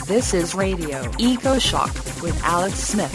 This is Radio EcoShock with Alex Smith.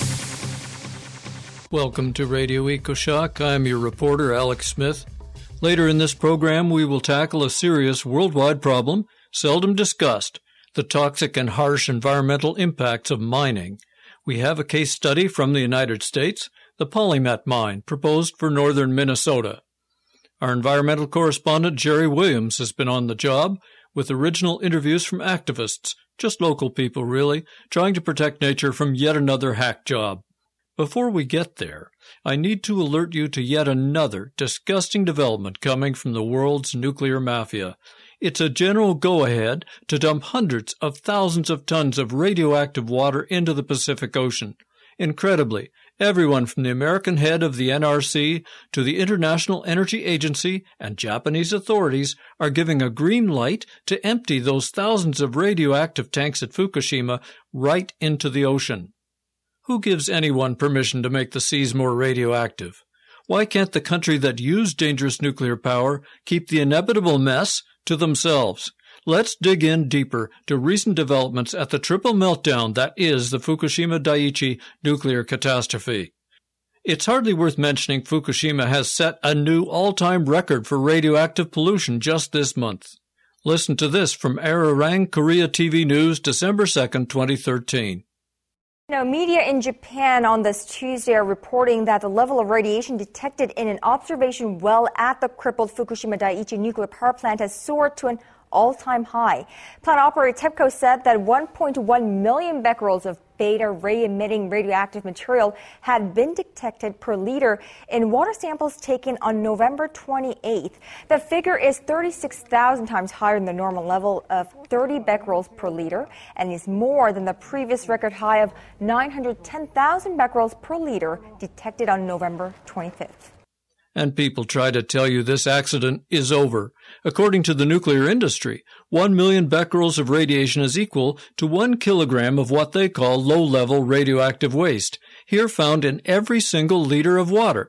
Welcome to Radio EcoShock. I'm your reporter, Alex Smith. Later in this program, we will tackle a serious worldwide problem seldom discussed, the toxic and harsh environmental impacts of mining. We have a case study from the United States, the Polymet mine, proposed for northern Minnesota. Our environmental correspondent, Jerry Williams, has been on the job with original interviews from activists, just local people really, trying to protect nature from yet another hack job. Before we get there, I need to alert you to yet another disgusting development coming from the world's nuclear mafia. It's a general go-ahead to dump hundreds of thousands of tons of radioactive water into the Pacific Ocean. Incredibly, everyone from the American head of the NRC to the International Energy Agency and Japanese authorities are giving a green light to empty those thousands of radioactive tanks at Fukushima right into the ocean. Who gives anyone permission to make the seas more radioactive? Why can't the country that used dangerous nuclear power keep the inevitable mess to themselves? Let's dig in deeper to recent developments at the triple meltdown that is the Fukushima Daiichi nuclear catastrophe. It's hardly worth mentioning Fukushima has set a new all-time record for radioactive pollution just this month. Listen to this from Arirang Korea TV News, December 2nd, 2013. Now, media in Japan on this Tuesday are reporting that the level of radiation detected in an observation well at the crippled Fukushima Daiichi nuclear power plant has soared to an all-time high. Plant operator TEPCO said that 1.1 million becquerels of beta ray-emitting radioactive material had been detected per liter in water samples taken on November 28th. The figure is 36,000 times higher than the normal level of 30 becquerels per liter and is more than the previous record high of 910,000 becquerels per liter detected on November 25th. And people try to tell you this accident is over. According to the nuclear industry, 1 million becquerels of radiation is equal to 1 kilogram of what they call low-level radioactive waste, here found in every single liter of water.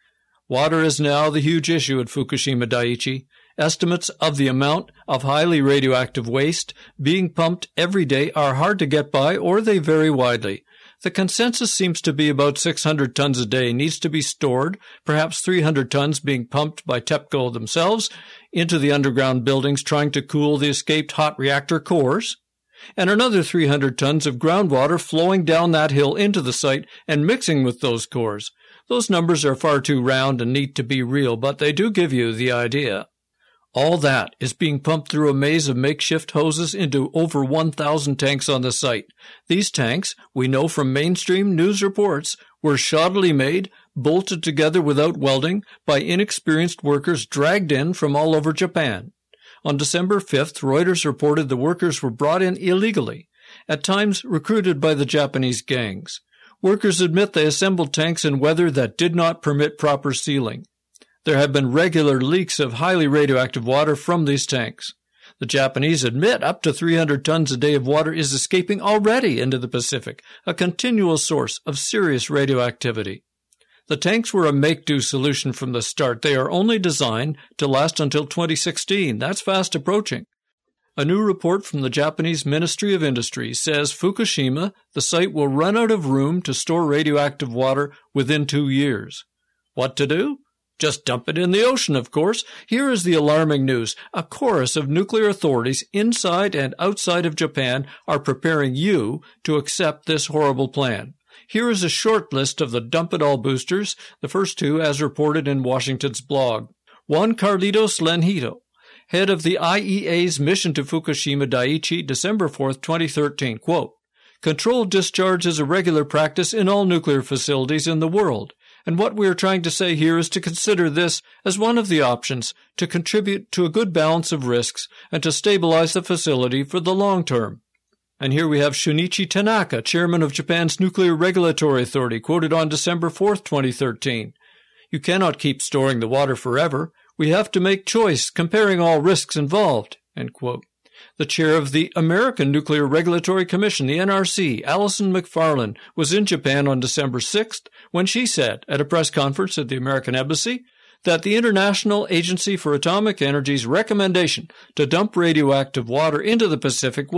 Water is now the huge issue at Fukushima Daiichi. Estimates of the amount of highly radioactive waste being pumped every day are hard to get by, or they vary widely. The consensus seems to be about 600 tons a day needs to be stored, perhaps 300 tons being pumped by TEPCO themselves into the underground buildings trying to cool the escaped hot reactor cores, and another 300 tons of groundwater flowing down that hill into the site and mixing with those cores. Those numbers are far too round and neat to be real, but they do give you the idea. All that is being pumped through a maze of makeshift hoses into over 1,000 tanks on the site. These tanks, we know from mainstream news reports, were shoddily made, bolted together without welding, by inexperienced workers dragged in from all over Japan. On December 5th, Reuters reported the workers were brought in illegally, at times recruited by the Japanese gangs. Workers admit they assembled tanks in weather that did not permit proper sealing. There have been regular leaks of highly radioactive water from these tanks. The Japanese admit up to 300 tons a day of water is escaping already into the Pacific, a continual source of serious radioactivity. The tanks were a make-do solution from the start. They are only designed to last until 2016. That's fast approaching. A new report from the Japanese Ministry of Industry says Fukushima, the site, will run out of room to store radioactive water within 2 years. What to do? Just dump it in the ocean, of course. Here is the alarming news. A chorus of nuclear authorities inside and outside of Japan are preparing you to accept this horrible plan. Here is a short list of the dump-it-all boosters, the first two as reported in Washington's blog. Juan Carlitos Lenhito, head of the IEA's mission to Fukushima Daiichi, December 4th, 2013, quote, "Controlled discharge is a regular practice in all nuclear facilities in the world. And what we are trying to say here is to consider this as one of the options to contribute to a good balance of risks and to stabilize the facility for the long term." And here we have Shunichi Tanaka, chairman of Japan's Nuclear Regulatory Authority, quoted on December 4th, 2013. "You cannot keep storing the water forever. We have to make choice, comparing all risks involved." End quote. The chair of the American Nuclear Regulatory Commission, the NRC, Alison McFarland, was in Japan on December 6th when she said at a press conference at the American Embassy that the International Agency for Atomic Energy's recommendation to dump radioactive water into the Pacific was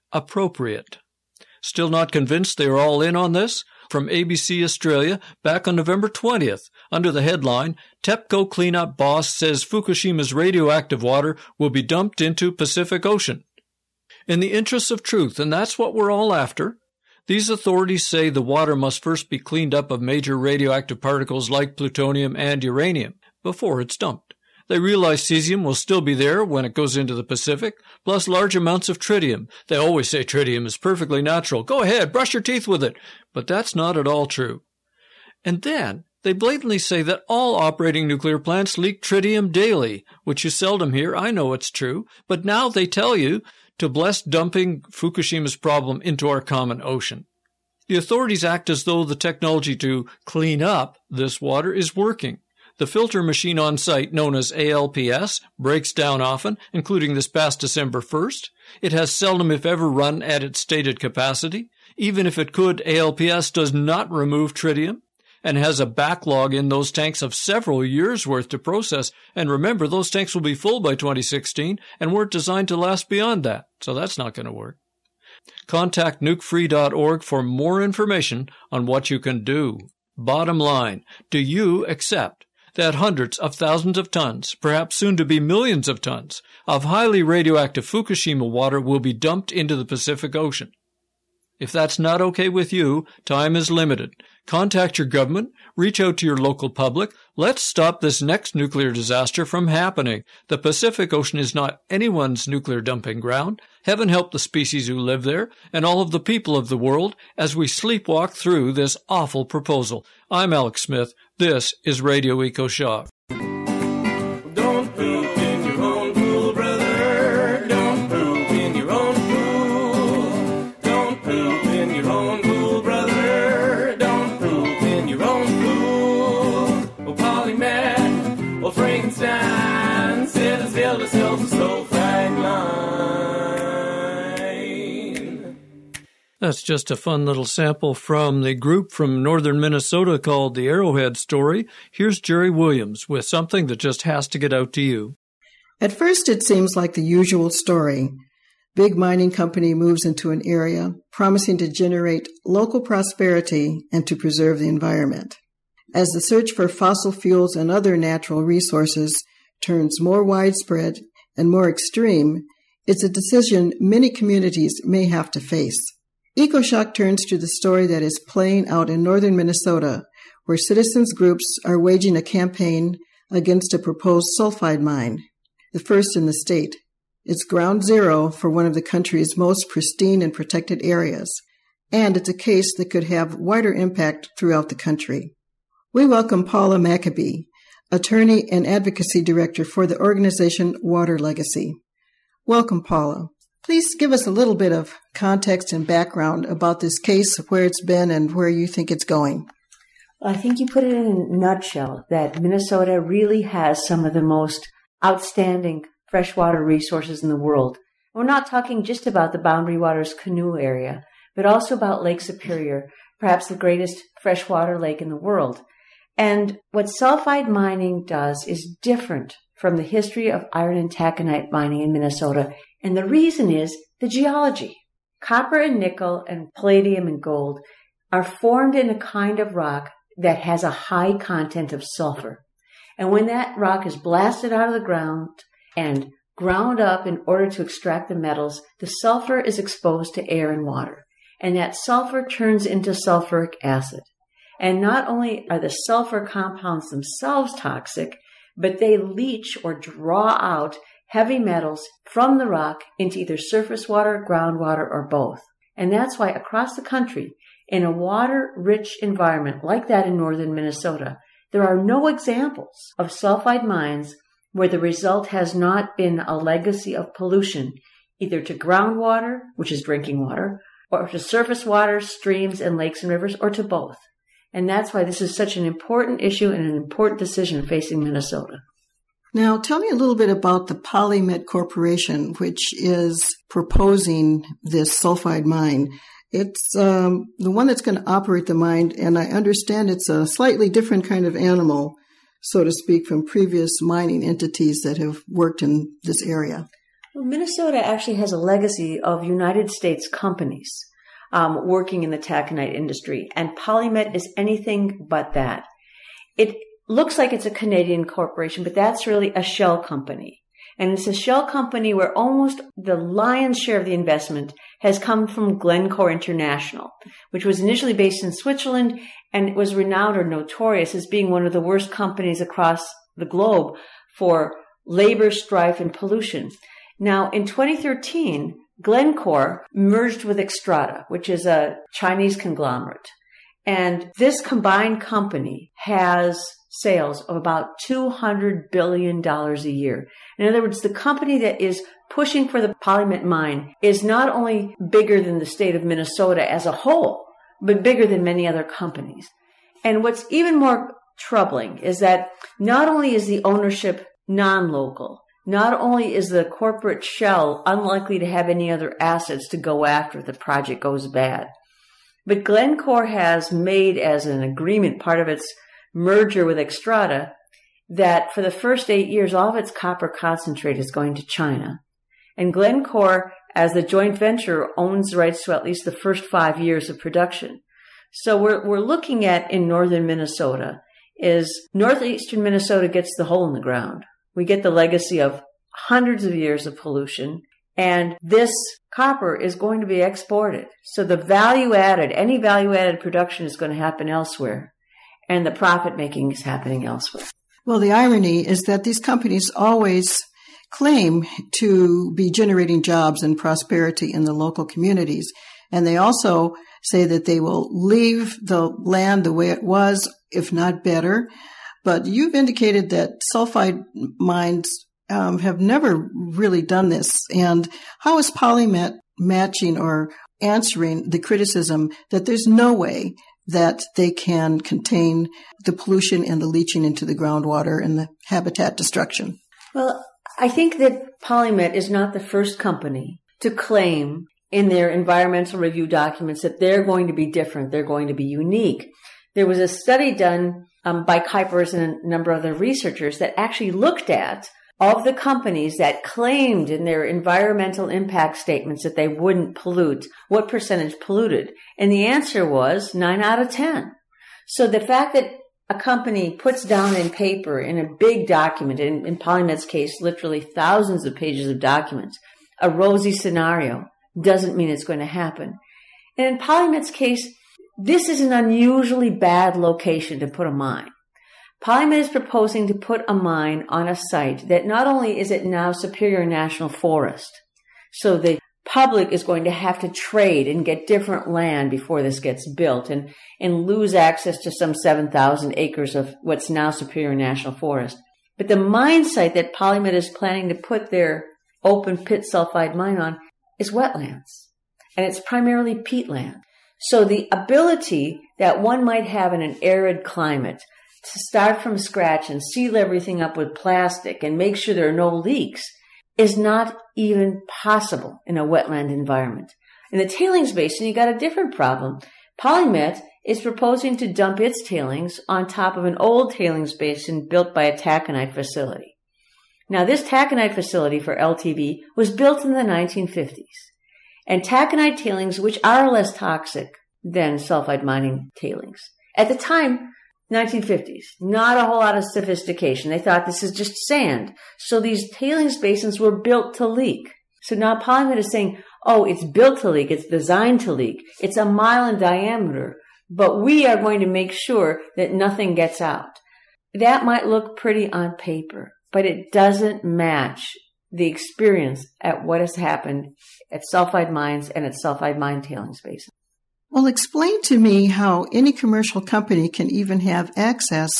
appropriate. Still not convinced they are all in on this? From ABC Australia, back on November 20th, under the headline, TEPCO cleanup boss says Fukushima's radioactive water will be dumped into Pacific Ocean. In the interests of truth, and that's what we're all after, these authorities say the water must first be cleaned up of major radioactive particles like plutonium and uranium before it's dumped. They realize cesium will still be there when it goes into the Pacific, plus large amounts of tritium. They always say tritium is perfectly natural. Go ahead, brush your teeth with it. But that's not at all true. And then they blatantly say that all operating nuclear plants leak tritium daily, which you seldom hear. I know it's true. But now they tell you to bless dumping Fukushima's problem into our common ocean. The authorities act as though the technology to clean up this water is working. The filter machine on site, known as ALPS, breaks down often, including this past December 1st. It has seldom, if ever, run at its stated capacity. Even if it could, ALPS does not remove tritium and has a backlog in those tanks of several years' worth to process. And remember, those tanks will be full by 2016 and weren't designed to last beyond that, so that's not going to work. Contact nukefree.org for more information on what you can do. Bottom line, do you accept that hundreds of thousands of tons, perhaps soon to be millions of tons, of highly radioactive Fukushima water will be dumped into the Pacific Ocean? If that's not okay with you, time is limited. Contact your government, reach out to your local public. Let's stop this next nuclear disaster from happening. The Pacific Ocean is not anyone's nuclear dumping ground. Heaven help the species who live there and all of the people of the world as we sleepwalk through this awful proposal. I'm Alex Smith. This is Radio EcoShock. Don't poop in your own pool, brother. Don't poop in your own pool. Don't poop in your own pool, brother. Don't poop in your own pool. Oh, Polymath, oh, Frankenstein, said his eldest self was so fine line. That's just a fun little sample from the group from northern Minnesota called the Arrowhead Story. Here's Jerry Williams with something that just has to get out to you. At first, it seems like the usual story. Big mining company moves into an area, promising to generate local prosperity and to preserve the environment. As the search for fossil fuels and other natural resources turns more widespread and more extreme, it's a decision many communities may have to face. EcoShock turns to the story that is playing out in northern Minnesota, where citizens groups are waging a campaign against a proposed sulfide mine, the first in the state. It's ground zero for one of the country's most pristine and protected areas, and it's a case that could have wider impact throughout the country. We welcome Paula Maccabee, attorney and advocacy director for the organization Water Legacy. Welcome, Paula. Please give us a little bit of context and background about this case, where it's been and where you think it's going. I think you put it in a nutshell that Minnesota really has some of the most outstanding freshwater resources in the world. We're not talking just about the Boundary Waters Canoe area, but also about Lake Superior, perhaps the greatest freshwater lake in the world. And what sulfide mining does is different from the history of iron and taconite mining in Minnesota. And the reason is the geology. Copper and nickel and palladium and gold are formed in a kind of rock that has a high content of sulfur. And when that rock is blasted out of the ground and ground up in order to extract the metals, the sulfur is exposed to air and water. And that sulfur turns into sulfuric acid. And not only are the sulfur compounds themselves toxic, but they leach or draw out heavy metals from the rock into either surface water, groundwater, or both. And that's why across the country, in a water-rich environment like that in northern Minnesota, there are no examples of sulfide mines where the result has not been a legacy of pollution, either to groundwater, which is drinking water, or to surface water, streams and lakes and rivers, or to both. And that's why this is such an important issue and an important decision facing Minnesota. Now, tell me a little bit about the PolyMet Corporation, which is proposing this sulfide mine. It's the one that's going to operate the mine, and I understand it's a slightly different kind of animal, so to speak, from previous mining entities that have worked in this area. Well, Minnesota actually has a legacy of United States companies working in the taconite industry, and Polymet is anything but that. It looks like it's a Canadian corporation, but that's really a shell company. And it's a shell company where almost the lion's share of the investment has come from Glencore International, which was initially based in Switzerland and was renowned or notorious as being one of the worst companies across the globe for labor strife and pollution. Now, in 2013, Glencore merged with Xstrata, which is a Chinese conglomerate. And this combined company has sales of about $200 billion a year. In other words, the company that is pushing for the Polymet mine is not only bigger than the state of Minnesota as a whole, but bigger than many other companies. And what's even more troubling is that not only is the ownership non-local, not only is the corporate shell unlikely to have any other assets to go after if the project goes bad, but Glencore has made as an agreement, part of its merger with Xstrata, that for the first 8 years, all of its copper concentrate is going to China. And Glencore, as the joint venture, owns the rights to at least the first 5 years of production. So we're looking at in northern Minnesota is northeastern Minnesota gets the hole in the ground. We get the legacy of hundreds of years of pollution, and this copper is going to be exported. So the value added, any value added production is going to happen elsewhere, and the profit making is happening elsewhere. Well, the irony is that these companies always claim to be generating jobs and prosperity in the local communities. And they also say that they will leave the land the way it was, if not better. But you've indicated that sulfide mines have never really done this. And how is Polymet matching or answering the criticism that there's no way that they can contain the pollution and the leaching into the groundwater and the habitat destruction? Well, I think that Polymet is not the first company to claim in their environmental review documents that they're going to be different, they're going to be unique. There was a study done by Kuipers and a number of other researchers that actually looked at of the companies that claimed in their environmental impact statements that they wouldn't pollute, what percentage polluted. And the answer was 9 out of 10. So the fact that a company puts down in paper in a big document, in Polymet's case, literally thousands of pages of documents, a rosy scenario, doesn't mean it's going to happen. And in Polymet's case, this is an unusually bad location to put a mine. Polymet is proposing to put a mine on a site that not only is it now Superior National Forest, so the public is going to have to trade and get different land before this gets built and lose access to some 7,000 acres of what's now Superior National Forest. But the mine site that Polymet is planning to put their open pit sulfide mine on is wetlands, and it's primarily peatland. So the ability that one might have in an arid climate to start from scratch and seal everything up with plastic and make sure there are no leaks is not even possible in a wetland environment. In the tailings basin, you got a different problem. Polymet is proposing to dump its tailings on top of an old tailings basin built by a taconite facility. Now, this taconite facility for LTV was built in the 1950s. And taconite tailings, which are less toxic than sulfide mining tailings, at the time, 1950s, not a whole lot of sophistication. They thought this is just sand. So these tailings basins were built to leak. So now Polymet is saying, oh, it's built to leak. It's designed to leak. It's a mile in diameter, but we are going to make sure that nothing gets out. That might look pretty on paper, but it doesn't match the experience at what has happened at sulfide mines and at sulfide mine tailings basins. Well, explain to me how any commercial company can even have access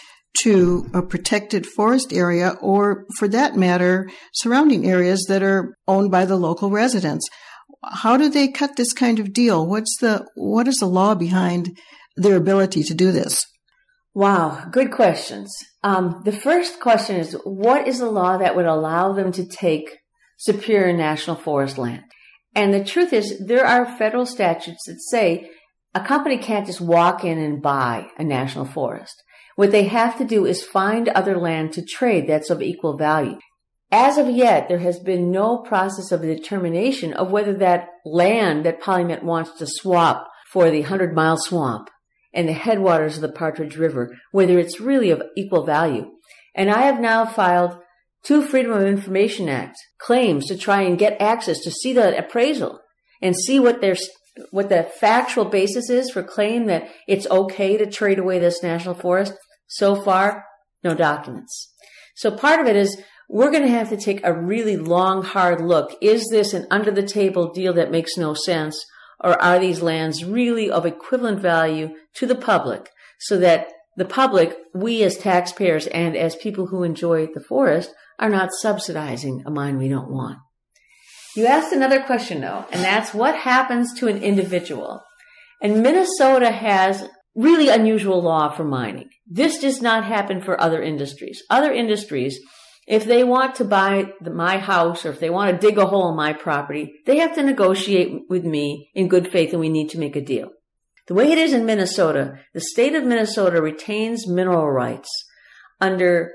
to a protected forest area or, for that matter, surrounding areas that are owned by the local residents. How do they cut this kind of deal? What is the law behind their ability to do this? Wow, good questions. The first question is, what is the law that would allow them to take Superior National Forest land? And the truth is, there are federal statutes that say a company can't just walk in and buy a national forest. What they have to do is find other land to trade that's of equal value. As of yet, there has been no process of determination of whether that land that PolyMet wants to swap for the 100-mile swamp and the headwaters of the Partridge River, whether it's really of equal value. And I have now filed 2 Freedom of Information Act claims to try and get access to see the appraisal and see what the factual basis is for claiming that it's okay to trade away this national forest. So far, no documents. So part of it is we're going to have to take a really long, hard look. Is this an under-the-table deal that makes no sense, or are these lands really of equivalent value to the public so that the public, we as taxpayers and as people who enjoy the forest, are not subsidizing a mine we don't want? You asked another question, though, and that's what happens to an individual. And Minnesota has really unusual law for mining. This does not happen for other industries. Other industries, if they want to buy my house or if they want to dig a hole in my property, they have to negotiate with me in good faith and we need to make a deal. The way it is in Minnesota, the state of Minnesota retains mineral rights under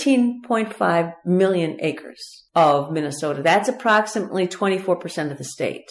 13.5 million acres of Minnesota. That's approximately 24% of the state.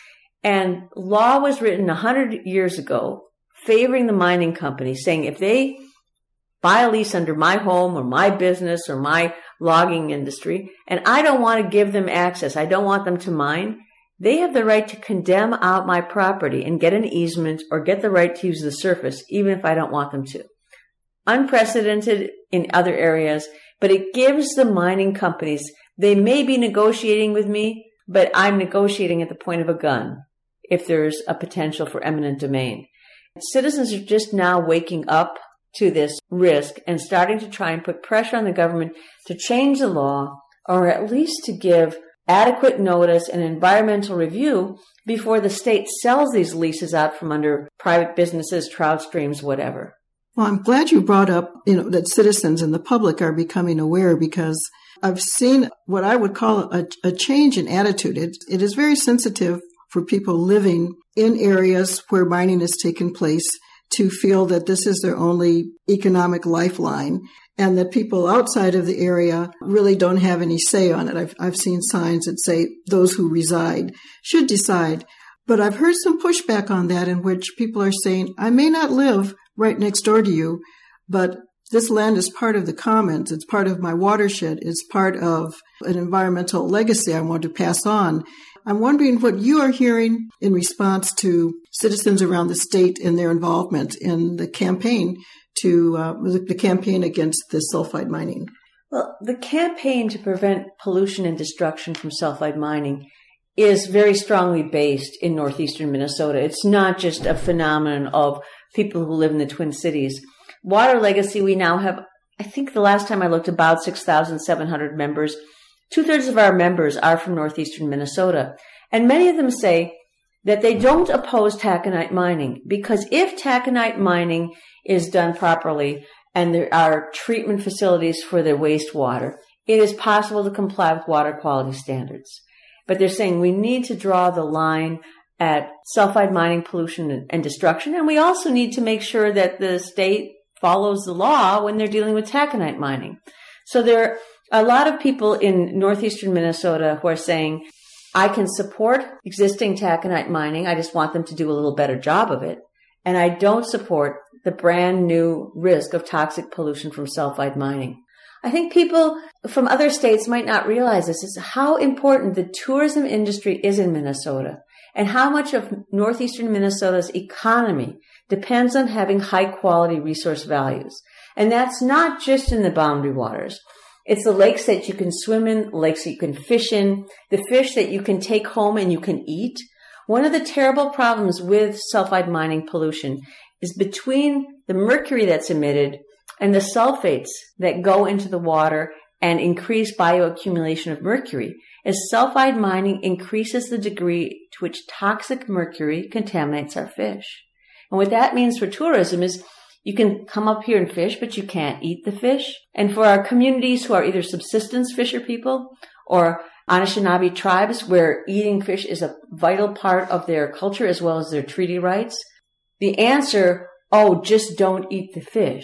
And law was written 100 years ago favoring the mining companies, saying if they buy a lease under my home or my business or my logging industry, and I don't want to give them access, I don't want them to mine, they have the right to condemn out my property and get an easement or get the right to use the surface, even if I don't want them to. Unprecedented in other areas, but it gives the mining companies, they may be negotiating with me, but I'm negotiating at the point of a gun if there's a potential for eminent domain. Citizens are just now waking up to this risk and starting to try and put pressure on the government to change the law or at least to give adequate notice and environmental review before the state sells these leases out from under private businesses, trout streams, whatever. Well, I'm glad you brought up, that citizens and the public are becoming aware, because I've seen what I would call a change in attitude. It is very sensitive for people living in areas where mining has taken place to feel that this is their only economic lifeline and that people outside of the area really don't have any say on it. I've seen signs that say those who reside should decide. But I've heard some pushback on that in which people are saying, I may not live right next door to you, but this land is part of the commons. It's part of my watershed. It's part of an environmental legacy I want to pass on. I'm wondering what you are hearing in response to citizens around the state and their involvement in the campaign the campaign against the sulfide mining. Well, the campaign to prevent pollution and destruction from sulfide mining is very strongly based in northeastern Minnesota. It's not just a phenomenon of people who live in the Twin Cities. Water Legacy, we now have, I think the last time I looked, about 6,700 members. 2/3 of our members are from northeastern Minnesota. And many of them say that they don't oppose taconite mining because if taconite mining is done properly and there are treatment facilities for their wastewater, it is possible to comply with water quality standards. But they're saying we need to draw the line at sulfide mining pollution and destruction, and we also need to make sure that the state follows the law when they're dealing with taconite mining. So there are a lot of people in northeastern Minnesota who are saying, I can support existing taconite mining, I just want them to do a little better job of it, and I don't support the brand new risk of toxic pollution from sulfide mining. I think people from other states might not realize this, is how important the tourism industry is in Minnesota and how much of northeastern Minnesota's economy depends on having high quality resource values. And that's not just in the boundary waters. It's the lakes that you can swim in, lakes that you can fish in, the fish that you can take home and you can eat. One of the terrible problems with sulfide mining pollution is between the mercury that's emitted and the sulfates that go into the water and increase bioaccumulation of mercury, as sulfide mining increases the degree to which toxic mercury contaminates our fish. And what that means for tourism is you can come up here and fish, but you can't eat the fish. And for our communities who are either subsistence fisher people or Anishinaabe tribes where eating fish is a vital part of their culture as well as their treaty rights, the answer, just don't eat the fish,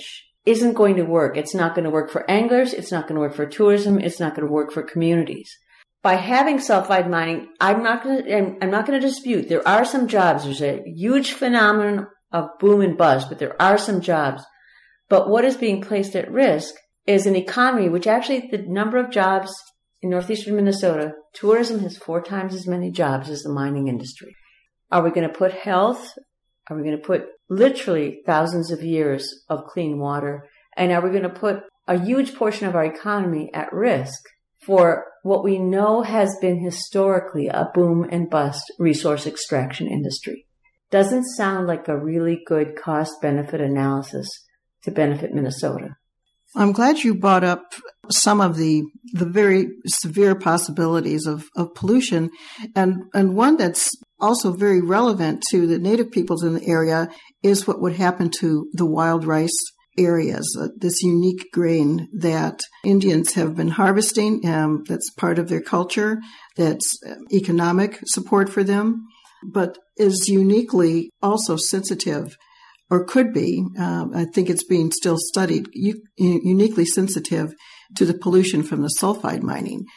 isn't going to work. It's not going to work for anglers. It's not going to work for tourism. It's not going to work for communities. By having sulfide mining, I'm not going to dispute there are some jobs. There's a huge phenomenon of boom and bust, but there are some jobs. But what is being placed at risk is an economy, which actually the number of jobs in northeastern Minnesota, tourism has 4 times as many jobs as the mining industry. Are we going to put health? Are we going to put literally thousands of years of clean water? And are we going to put a huge portion of our economy at risk for what we know has been historically a boom and bust resource extraction industry? Doesn't sound like a really good cost-benefit analysis to benefit Minnesota. I'm glad you brought up some of the very severe possibilities of pollution. And one that's also very relevant to the native peoples in the area is what would happen to the wild rice areas, this unique grain that Indians have been harvesting. That's part of their culture. That's economic support for them, but is uniquely also sensitive, or could be, I think it's being still studied, uniquely sensitive to the pollution from the sulfide mining.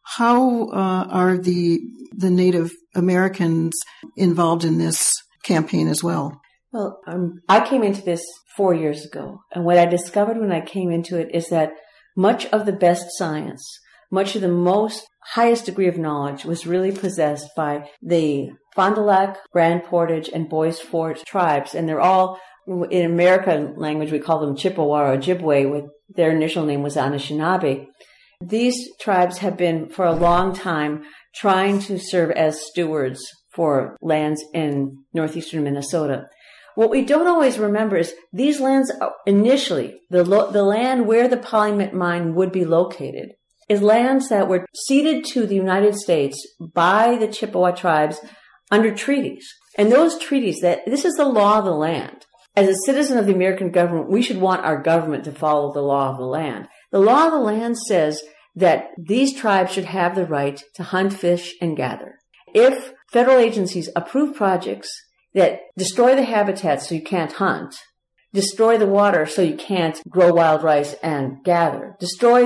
How are the Native Americans involved in this campaign as well? Well, I came into this 4 years ago, and what I discovered when I came into it is that much of the best science, much of the most highest degree of knowledge was really possessed by the Fond du Lac, Grand Portage, and Bois Forte tribes. And they're all, in American language, we call them Chippewa or Ojibwe, with their initial name was Anishinaabe. These tribes have been, for a long time, trying to serve as stewards for lands in northeastern Minnesota. What we don't always remember is these lands, initially, the land where the Polymit mine would be located, is lands that were ceded to the United States by the Chippewa tribes under treaties. And those treaties, this is the law of the land. As a citizen of the American government, we should want our government to follow the law of the land. The law of the land says that these tribes should have the right to hunt, fish, and gather. If federal agencies approve projects that destroy the habitat so you can't hunt, destroy the water so you can't grow wild rice and gather,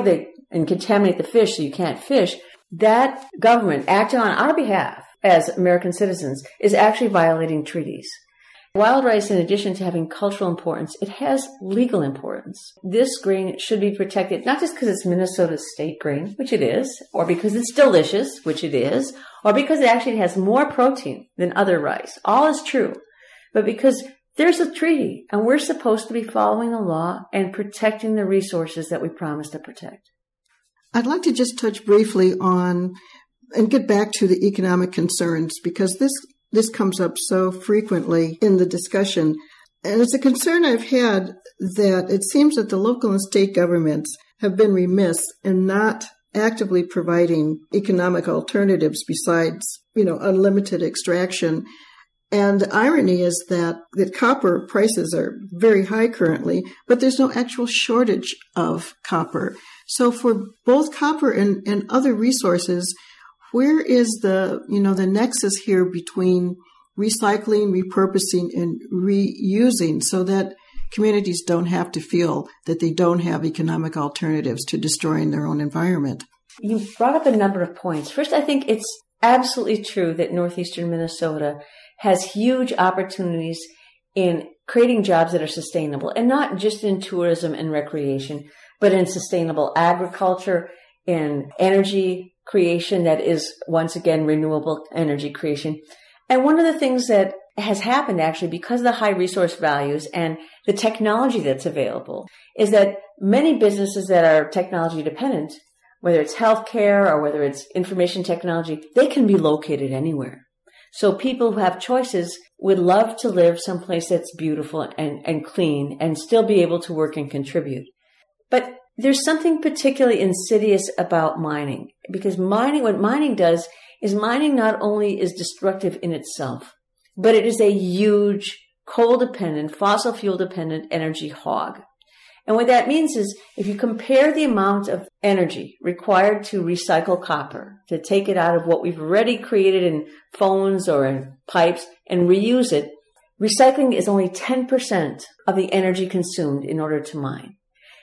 and contaminate the fish so you can't fish, that government acting on our behalf as American citizens is actually violating treaties. Wild rice, in addition to having cultural importance, it has legal importance. This grain should be protected, not just because it's Minnesota's state grain, which it is, or because it's delicious, which it is, or because it actually has more protein than other rice. All is true. But because there's a treaty, and we're supposed to be following the law and protecting the resources that we promised to protect. I'd like to just touch briefly on and get back to the economic concerns, because this comes up so frequently in the discussion. And it's a concern I've had that it seems that the local and state governments have been remiss in not actively providing economic alternatives besides, unlimited extraction. And the irony is that copper prices are very high currently, but there's no actual shortage of copper. So for both copper and other resources, where is the nexus here between recycling, repurposing, and reusing so that communities don't have to feel that they don't have economic alternatives to destroying their own environment? You brought up a number of points. First, I think it's absolutely true that northeastern Minnesota has huge opportunities in creating jobs that are sustainable, and not just in tourism and recreation, but in sustainable agriculture, in energy creation that is, once again, renewable energy creation. And one of the things that has happened actually because of the high resource values and the technology that's available is that many businesses that are technology dependent, whether it's healthcare or whether it's information technology, they can be located anywhere. So people who have choices would love to live someplace that's beautiful and clean and still be able to work and contribute. But there's something particularly insidious about mining, because what mining does is mining not only is destructive in itself, but it is a huge coal-dependent, fossil fuel-dependent energy hog. And what that means is if you compare the amount of energy required to recycle copper, to take it out of what we've already created in phones or in pipes and reuse it, recycling is only 10% of the energy consumed in order to mine.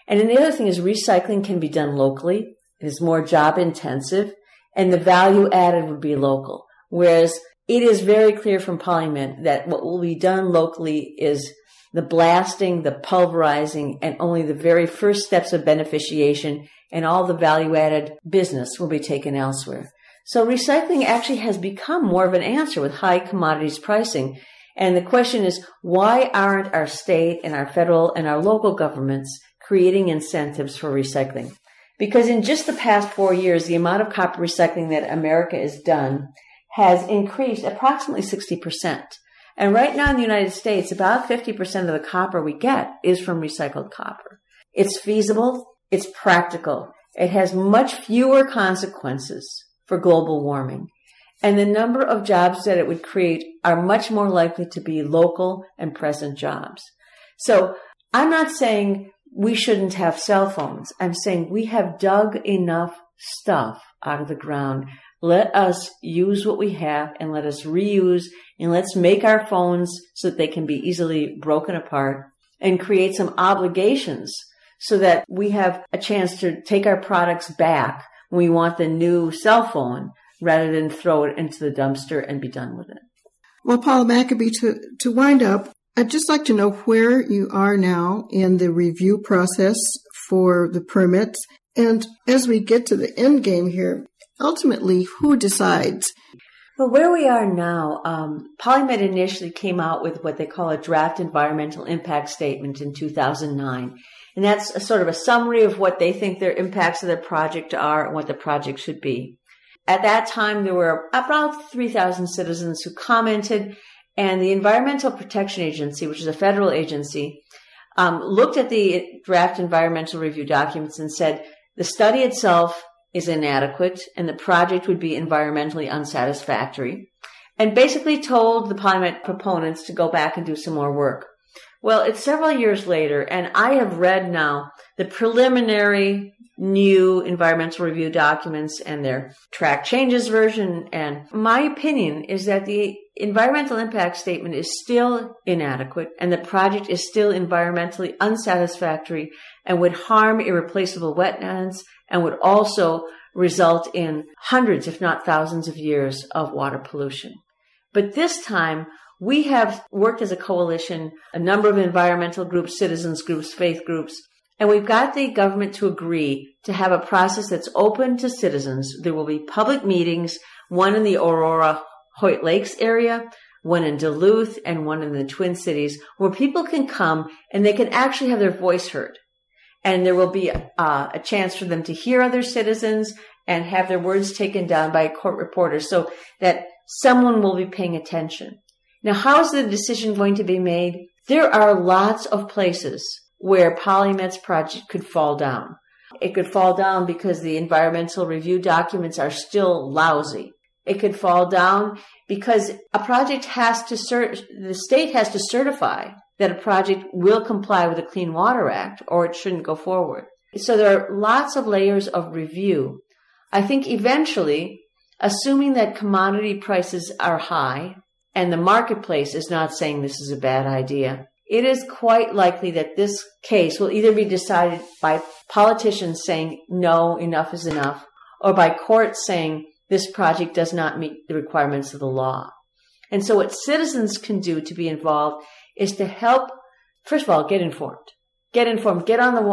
And then the other thing is recycling can be done locally. It is more job intensive, and the value added would be local. Whereas it is very clear from PolyMet that what will be done locally is the blasting, the pulverizing, and only the very first steps of beneficiation, and all the value-added business will be taken elsewhere. So recycling actually has become more of an answer with high commodities pricing. And the question is, why aren't our state and our federal and our local governments creating incentives for recycling? Because in just the past 4 years, the amount of copper recycling that America has done has increased approximately 60%. And right now in the United States, about 50% of the copper we get is from recycled copper. It's feasible. It's practical. It has much fewer consequences for global warming. And the number of jobs that it would create are much more likely to be local and present jobs. So I'm not saying we shouldn't have cell phones. I'm saying we have dug enough stuff out of the ground. Let us use what we have and let us reuse, and let's make our phones so that they can be easily broken apart and create some obligations so that we have a chance to take our products back when we want the new cell phone rather than throw it into the dumpster and be done with it. Well, Paula Maccabee, to wind up, I'd just like to know where you are now in the review process for the permits. And as we get to the end game here, ultimately, who decides? Well, where we are now, PolyMet initially came out with what they call a draft environmental impact statement in 2009. And that's a sort of a summary of what they think their impacts of their project are and what the project should be. At that time, there were about 3,000 citizens who commented, and the Environmental Protection Agency, which is a federal agency, looked at the draft environmental review documents and said the study itself is inadequate and the project would be environmentally unsatisfactory, and basically told the PolyMet proponents to go back and do some more work. Well, it's several years later, and I have read now the preliminary new environmental review documents and their track changes version, and my opinion is that the environmental impact statement is still inadequate and the project is still environmentally unsatisfactory and would harm irreplaceable wetlands and would also result in hundreds, if not thousands of years of water pollution. But this time, we have worked as a coalition, a number of environmental groups, citizens groups, faith groups, and we've got the government to agree to have a process that's open to citizens. There will be public meetings, one in the Aurora Hoyt Lakes area, one in Duluth, and one in the Twin Cities, where people can come and they can actually have their voice heard. And there will be a chance for them to hear other citizens and have their words taken down by a court reporter so that someone will be paying attention. Now, how is the decision going to be made? There are lots of places where PolyMet's project could fall down. It could fall down because the environmental review documents are still lousy. It could fall down because a project has to the state has to certify that a project will comply with the Clean Water Act or it shouldn't go forward. So there are lots of layers of review. I think eventually, assuming that commodity prices are high and the marketplace is not saying this is a bad idea, it is quite likely that this case will either be decided by politicians saying, no, enough is enough, or by courts saying this project does not meet the requirements of the law. And so what citizens can do to be involved is to help, first of all, get informed. Get informed. Get on the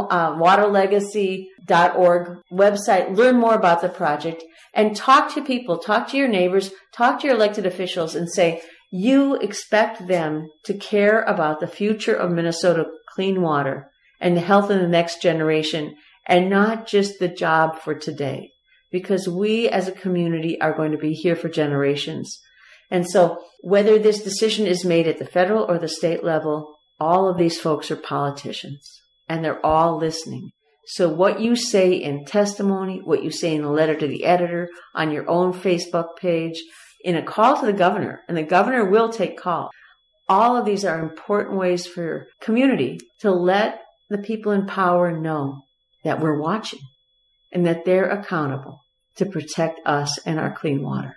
waterlegacy.org website, learn more about the project, and talk to people, talk to your neighbors, talk to your elected officials, and say, you expect them to care about the future of Minnesota clean water and the health of the next generation, and not just the job for today. Because we as a community are going to be here for generations. And so whether this decision is made at the federal or the state level, all of these folks are politicians and they're all listening. So what you say in testimony, what you say in a letter to the editor, on your own Facebook page, in a call to the governor, and the governor will take call. All of these are important ways for your community to let the people in power know that we're watching and that they're accountable to protect us and our clean water.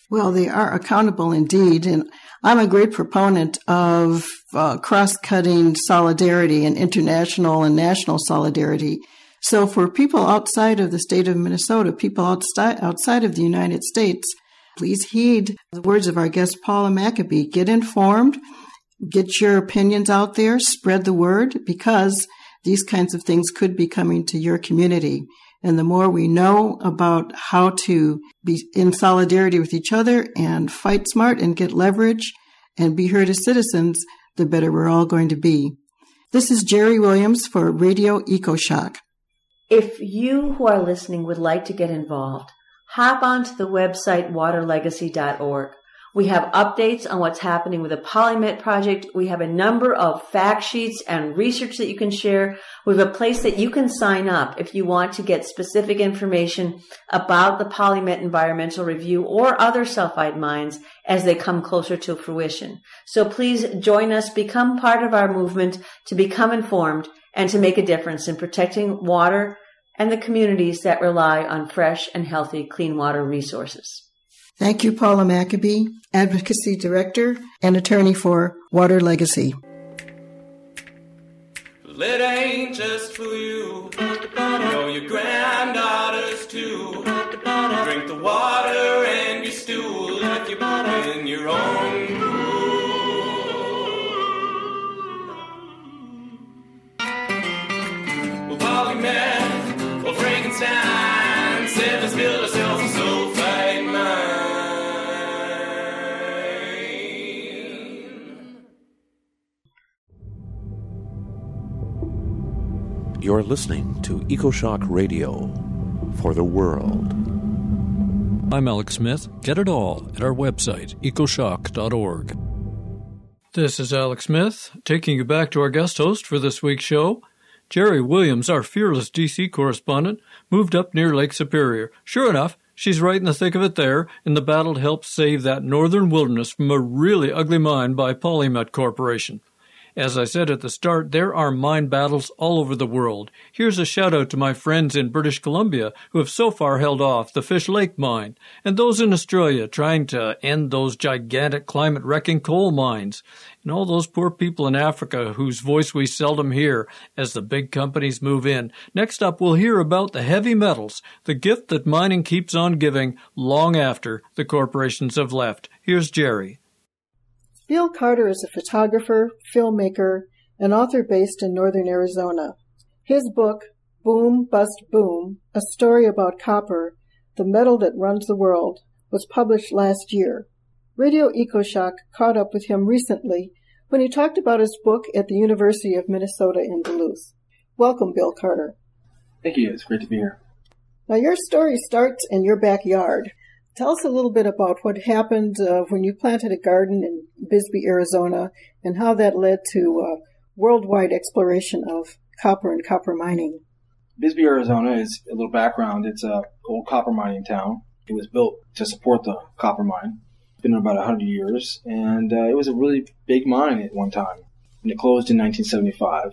Well, they are accountable indeed. And I'm a great proponent of cross-cutting solidarity and international and national solidarity. So for people outside of the state of Minnesota, people outside of the United States, please heed the words of our guest, Paula Maccabee. Get informed, get your opinions out there, spread the word, because these kinds of things could be coming to your community. And the more we know about how to be in solidarity with each other and fight smart and get leverage and be heard as citizens, the better we're all going to be. This is Jerry Williams for Radio EcoShock. If you who are listening would like to get involved, hop onto the website waterlegacy.org. We have updates on what's happening with the Polymet project. We have a number of fact sheets and research that you can share. We have a place that you can sign up if you want to get specific information about the Polymet environmental review or other sulfide mines as they come closer to fruition. So please join us, become part of our movement to become informed and to make a difference in protecting water and the communities that rely on fresh and healthy clean water resources. Thank you, Paula Maccabee, Advocacy Director and Attorney for Water Legacy. It ain't just for you, know your granddaughters too. Drink the water and be stool if you're in your own pool. Well, Polymet, well, Frankenstein said let's build ourselves a sulfide mine. You're listening to EcoShock Radio for the world. I'm Alex Smith. Get it all at our website, ecoshock.org. This is Alex Smith, taking you back to our guest host for this week's show. Jerry Williams, our fearless D.C. correspondent, moved up near Lake Superior. Sure enough, she's right in the thick of it there, in the battle to help save that northern wilderness from a really ugly mine by Polymet Corporation. As I said at the start, there are mine battles all over the world. Here's a shout-out to my friends in British Columbia who have so far held off the Fish Lake mine, and those in Australia trying to end those gigantic climate-wrecking coal mines, and all those poor people in Africa whose voice we seldom hear as the big companies move in. Next up, we'll hear about the heavy metals, the gift that mining keeps on giving long after the corporations have left. Here's Jerry. Bill Carter is a photographer, filmmaker, and author based in northern Arizona. His book, Boom, Bust, Boom, A Story About Copper, the Metal That Runs the World, was published last year. Radio EcoShock caught up with him recently when he talked about his book at the University of Minnesota in Duluth. Welcome, Bill Carter. Thank you. It's great to be here. Now, your story starts in your backyard. Tell us a little bit about what happened when you planted a garden in Bisbee, Arizona, and how that led to worldwide exploration of copper and copper mining. Bisbee, Arizona is a little background. It's an old copper mining town. It was built to support the copper mine. It's been about 100 years, and it was a really big mine at one time. And it closed in 1975,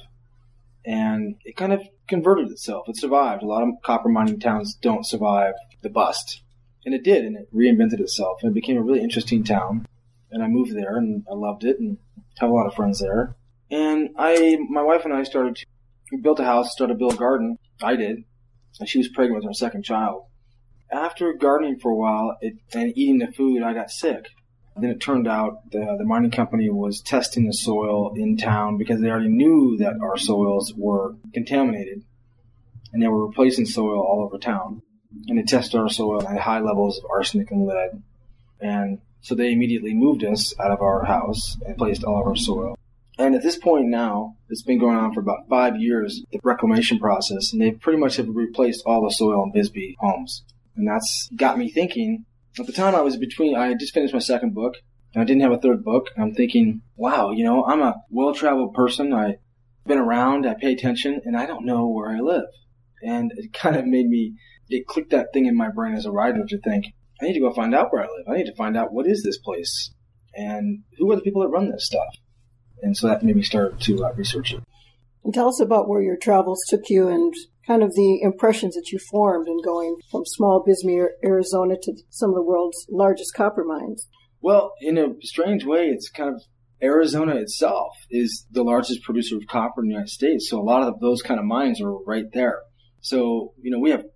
and it kind of converted itself. It survived. A lot of copper mining towns don't survive the bust. And it did, and it reinvented itself, and it became a really interesting town. And I moved there, and I loved it, and have a lot of friends there. And my wife and I we built a house, started to build a garden. I did. And she was pregnant with our second child. After gardening for a while and eating the food, I got sick. Then it turned out the mining company was testing the soil in town because they already knew that our soils were contaminated, and they were replacing soil all over town. And they tested our soil at high levels of arsenic and lead. And so they immediately moved us out of our house and placed all of our soil. And at this point now, it's been going on for about 5 years, the reclamation process, and they pretty much have replaced all the soil in Bisbee homes. And that's got me thinking. At the time I had just finished my second book, and I didn't have a third book. And I'm thinking, wow, I'm a well-traveled person. I've been around, I pay attention, and I don't know where I live. And it kind of it clicked that thing in my brain as a writer to think, I need to go find out where I live. I need to find out what is this place and who are the people that run this stuff. And so that made me start to research it. And tell us about where your travels took you and kind of the impressions that you formed in going from small Bisbee, Arizona to some of the world's largest copper mines? Well, in a strange way, it's kind of Arizona itself is the largest producer of copper in the United States. So a lot of those kind of mines are right there. So, we have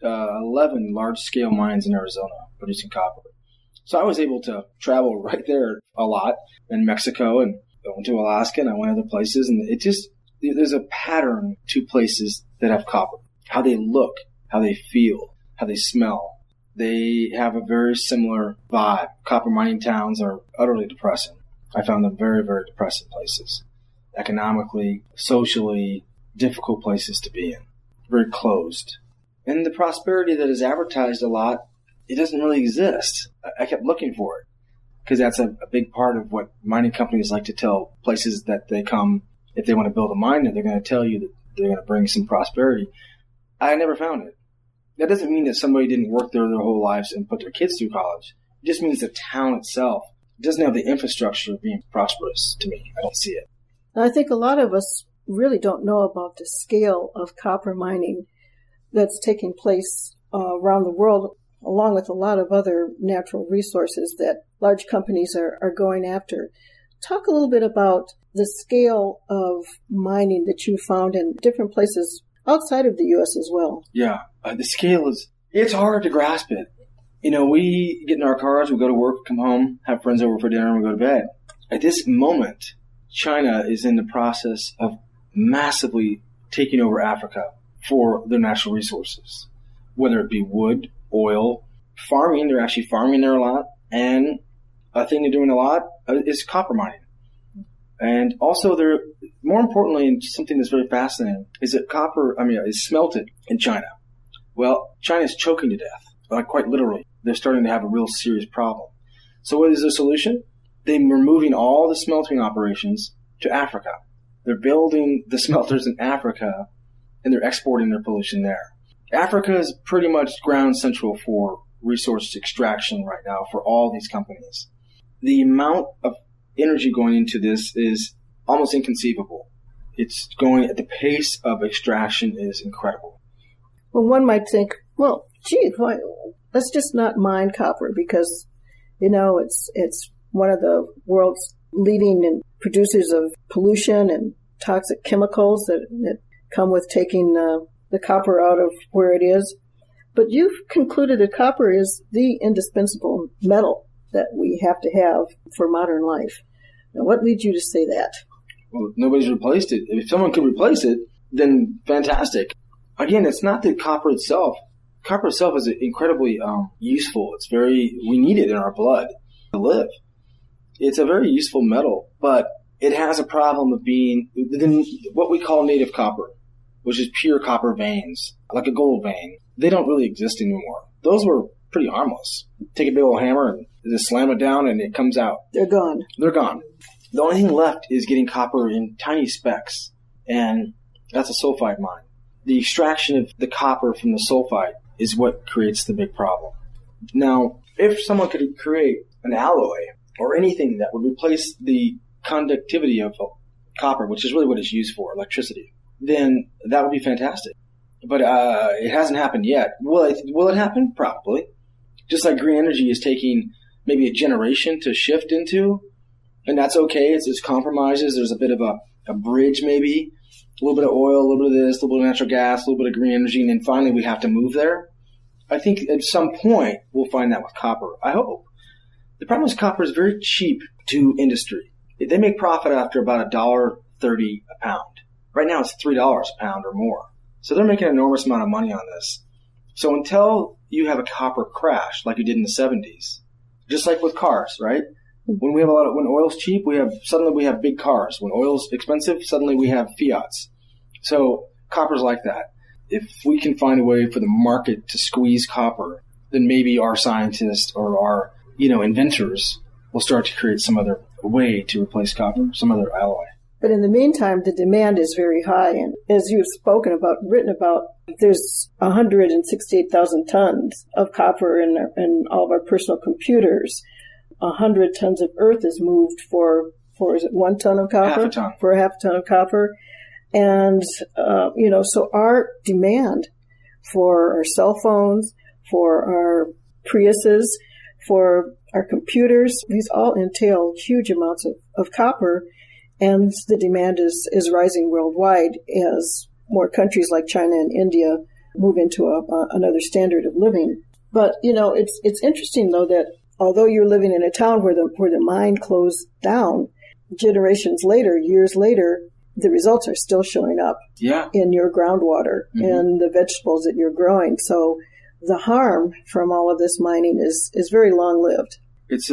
11 large-scale mines in Arizona producing copper. So I was able to travel right there a lot in Mexico, and I went to Alaska, and I went other places. And there's a pattern to places that have copper. How they look, how they feel, how they smell. They have a very similar vibe. Copper mining towns are utterly depressing. I found them very, very depressing places. Economically, socially, difficult places to be in. Very closed. And the prosperity that is advertised a lot, it doesn't really exist. I kept looking for it because that's a big part of what mining companies like to tell places that they come. If they want to build a mine, they're going to tell you that they're going to bring some prosperity. I never found it. That doesn't mean that somebody didn't work there their whole lives and put their kids through college. It just means the town itself doesn't have the infrastructure of being prosperous to me. I don't see it. I think a lot of us really don't know about the scale of copper mining that's taking place around the world, along with a lot of other natural resources that large companies are going after. Talk a little bit about the scale of mining that you found in different places outside of the U.S. as well. Yeah, the scale it's hard to grasp it. We get in our cars, we go to work, come home, have friends over for dinner, and we go to bed. At this moment, China is in the process of massively taking over Africa for their natural resources, whether it be wood, oil, farming. They're actually farming there a lot. And a thing they're doing a lot is copper mining. And also, more importantly, and something that's very fascinating, is that copper, is smelted in China. Well, China is choking to death, like quite literally. They're starting to have a real serious problem. So what is the solution? They're moving all the smelting operations to Africa. They're building the smelters in Africa, and they're exporting their pollution there. Africa is pretty much ground central for resource extraction right now for all these companies. The amount of energy going into this is almost inconceivable. It's going at the pace of extraction is incredible. Well, one might think, well, gee, let's just not mine copper because, it's one of the world's leading producers of pollution and toxic chemicals that come with taking the copper out of where it is. But you've concluded that copper is the indispensable metal that we have to have for modern life. Now, what leads you to say that? Well, nobody's replaced it. If someone could replace it, then fantastic. Again, it's not the copper itself. Copper itself is incredibly useful. We need it in our blood to live. It's a very useful metal, but it has a problem of being what we call native copper, which is pure copper veins, like a gold vein. They don't really exist anymore. Those were pretty harmless. Take a big old hammer and just slam it down and it comes out. They're gone. They're gone. The only thing left is getting copper in tiny specks, and that's a sulfide mine. The extraction of the copper from the sulfide is what creates the big problem. Now, if someone could create an alloy or anything that would replace the conductivity of copper, which is really what it's used for, electricity, then that would be fantastic. But it hasn't happened yet. Will it happen? Probably. Just like green energy is taking maybe a generation to shift into, and that's okay. It's compromises. There's a bit of a bridge maybe, a little bit of oil, a little bit of this, a little bit of natural gas, a little bit of green energy, and then finally we have to move there. I think at some point we'll find that with copper. I hope. The problem is copper is very cheap to industry. They make profit after about $1.30 a pound. Right now it's $3 a pound or more. So they're making an enormous amount of money on this. So until you have a copper crash like you did in the 70s, just like with cars, right? When oil's cheap, suddenly we have big cars. When oil's expensive, suddenly we have Fiats. So copper's like that. If we can find a way for the market to squeeze copper, then maybe our scientists or our, inventors will start to create some other way to replace copper, some other alloy. But in the meantime, the demand is very high. And as you've written about, there's 168,000 tons of copper in all of our personal computers. 100 tons of earth is moved for is it 1 ton of copper? Half a ton. For a half a ton of copper. And, so our demand for our cell phones, for our Priuses, for our computers, these all entail huge amounts of copper, and the demand is rising worldwide as more countries like China and India move into another standard of living. But, it's interesting, though, that although you're living in a town where the mine closed down, generations later, years later, the results are still showing up in your groundwater and the vegetables that you're growing. So the harm from all of this mining is very long-lived. It's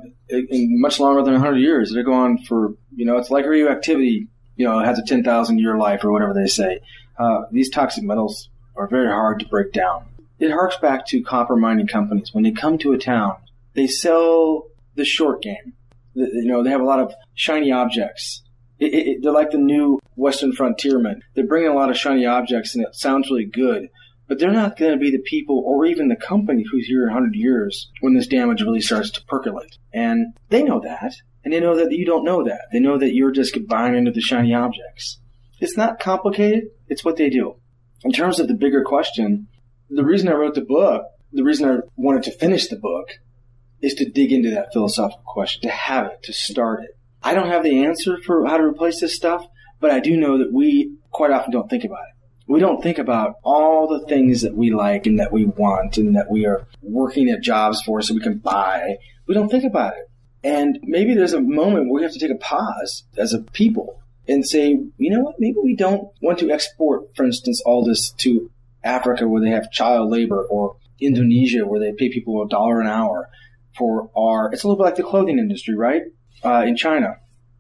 much longer than 100 years. They go on for, it's like radioactivity, it has a 10,000-year life or whatever they say. These toxic metals are very hard to break down. It harks back to copper mining companies. When they come to a town, they sell the short game. They have a lot of shiny objects. They're like the new Western frontiermen. They're bringing a lot of shiny objects, and it sounds really good. But they're not going to be the people or even the company who's here in 100 years when this damage really starts to percolate. And they know that. And they know that you don't know that. They know that you're just buying into the shiny objects. It's not complicated. It's what they do. In terms of the bigger question, the reason I wrote the book, the reason I wanted to finish the book, is to dig into that philosophical question, to have it, to start it. I don't have the answer for how to replace this stuff, but I do know that we quite often don't think about it. We don't think about all the things that we like and that we want and that we are working at jobs for so we can buy. We don't think about it. And maybe there's a moment where we have to take a pause as a people and say, you know what, maybe we don't want to export, for instance, all this to Africa where they have child labor, or Indonesia where they pay people $1 an hour for it's a little bit like the clothing industry, right? In China.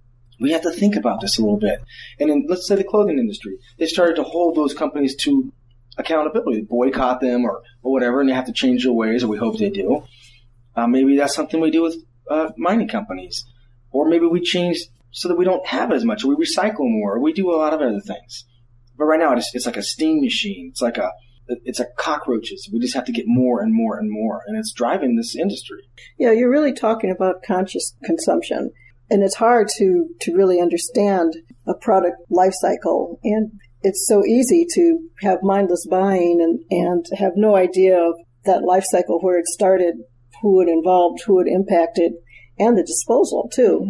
We have to think about this a little bit. And then let's say the clothing industry, they started to hold those companies to accountability, boycott them or whatever, and they have to change their ways, or we hope they do. Maybe that's something we do with mining companies. Or maybe we change so that we don't have as much, or we recycle more, or we do a lot of other things. But right now it's like a steam machine. It's like cockroaches. We just have to get more and more and more, and it's driving this industry. Yeah, you're really talking about conscious consumption. And it's hard to really understand a product life cycle. And it's so easy to have mindless buying and have no idea of that life cycle, where it started, who it involved, who it impacted, and the disposal, too.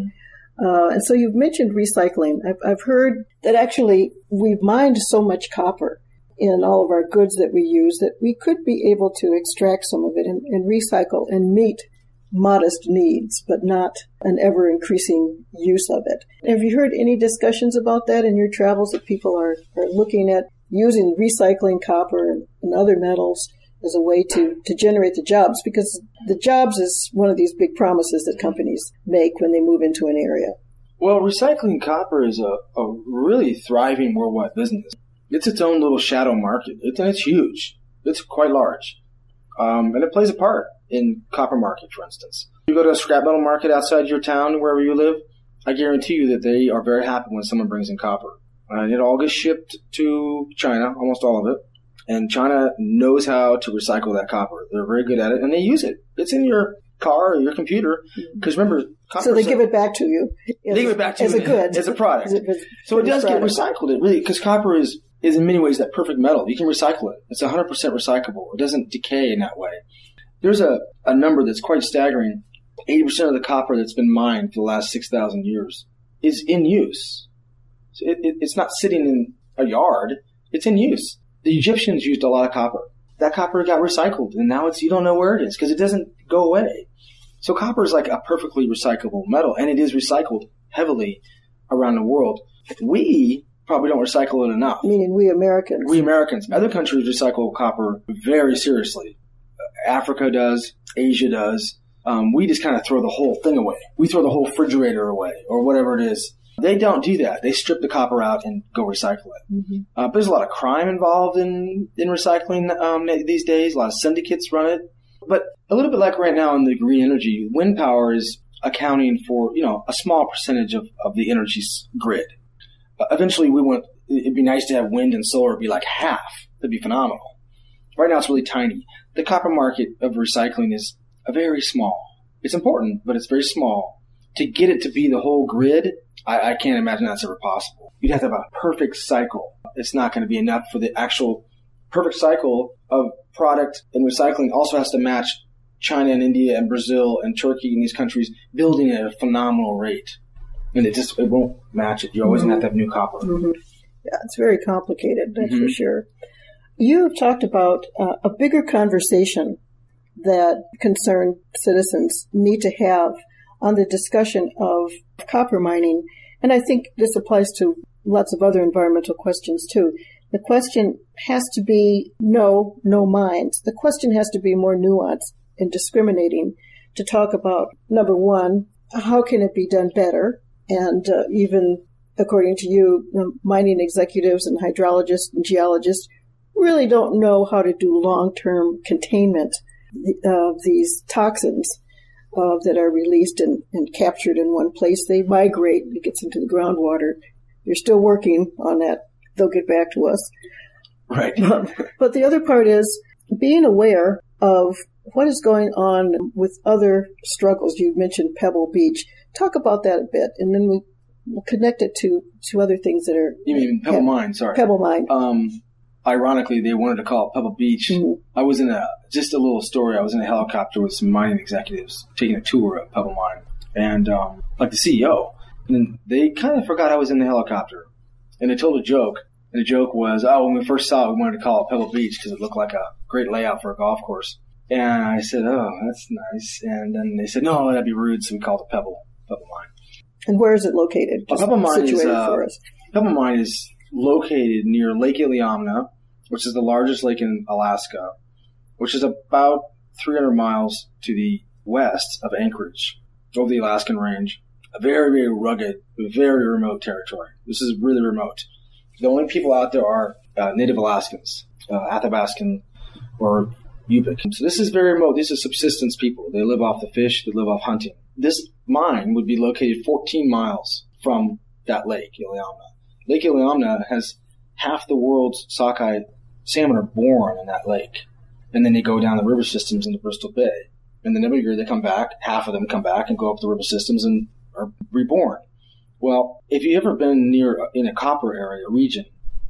And so you've mentioned recycling. I've heard that actually we've mined so much copper in all of our goods that we use that we could be able to extract some of it and recycle and meet modest needs, but not an ever-increasing use of it. Have you heard any discussions about that in your travels, that people are looking at using recycling copper and other metals as a way to generate the jobs? Because the jobs is one of these big promises that companies make when they move into an area. Well, recycling copper is a really thriving worldwide business. It's its own little shadow market, and it's huge. It's quite large. And it plays a part in copper market, for instance. You go to a scrap metal market outside your town, wherever you live, I guarantee you that they are very happy when someone brings in copper. And it all gets shipped to China, almost all of it. And China knows how to recycle that copper. They're very good at it, and they use it. It's in your car or your computer. Because remember, copper. So they give it back to you. They give it back to as you a good, as a product. So it does get recycled. It really, because copper is in many ways that perfect metal. You can recycle it. It's 100% recyclable. It doesn't decay in that way. There's a number that's quite staggering. 80% of the copper that's been mined for the last 6,000 years is in use. So it's not sitting in a yard. It's in use. The Egyptians used a lot of copper. That copper got recycled, and now you don't know where it is because it doesn't go away. So copper is like a perfectly recyclable metal, and it is recycled heavily around the world. We probably don't recycle it enough. Meaning we Americans. We Americans. Other countries recycle copper very seriously. Africa does. Asia does. We just kind of throw the whole thing away. We throw the whole refrigerator away or whatever it is. They don't do that. They strip the copper out and go recycle it. Mm-hmm. But there's a lot of crime involved in recycling these days. A lot of syndicates run it. But a little bit like right now in the green energy, wind power is accounting for, a small percentage of the energy grid. Eventually, it'd be nice to have wind and solar be like half. That'd be phenomenal. Right now, it's really tiny. The copper market of recycling is very small. It's important, but it's very small. To get it to be the whole grid I can't imagine that's ever possible. You'd have to have a perfect cycle. It's not going to be enough for the actual perfect cycle of product, and recycling also has to match China and India and Brazil and Turkey and these countries building at a phenomenal rate. And it won't match it. You always have to have new copper. Mm-hmm. Yeah, it's very complicated, that's for sure. You have talked about a bigger conversation that concerned citizens need to have on the discussion of copper mining. And I think this applies to lots of other environmental questions too. The question has to be no mines. The question has to be more nuanced and discriminating to talk about, number one, how can it be done better? And even according to you, mining executives and hydrologists and geologists really don't know how to do long-term containment of these toxins that are released and captured in one place. They migrate, it gets into the groundwater. You're still working on that. They'll get back to us. Right. But the other part is being aware of what is going on with other struggles. You mentioned Pebble Beach. Talk about that a bit, and then we'll connect it to other things that are... You mean Pebble Mine, sorry. Pebble Mine. Ironically, they wanted to call it Pebble Beach. Mm-hmm. I was just a little story, I was in a helicopter with some mining executives taking a tour of Pebble Mine, and like the CEO. And they kind of forgot I was in the helicopter. And they told a joke, and the joke was, when we first saw it, we wanted to call it Pebble Beach because it looked like a great layout for a golf course. And I said, that's nice. And then they said, no, that'd be rude, so we called it Pebble Mine. And where is it located? Pebble Mine for us. Pebble Mine is located near Lake Iliamna, which is the largest lake in Alaska, which is about 300 miles to the west of Anchorage, over the Alaskan range. A very, very rugged, very remote territory. This is really remote. The only people out there are Native Alaskans, Athabascan or Yupik. So this is very remote. These are subsistence people. They live off the fish. They live off hunting. This mine would be located 14 miles from that lake, Iliamna. Lake Iliamna has half the world's sockeye salmon are born in that lake. And then they go down the river systems into Bristol Bay. And then every year they come back, half of them come back and go up the river systems and are reborn. Well, if you've ever been in a copper area region,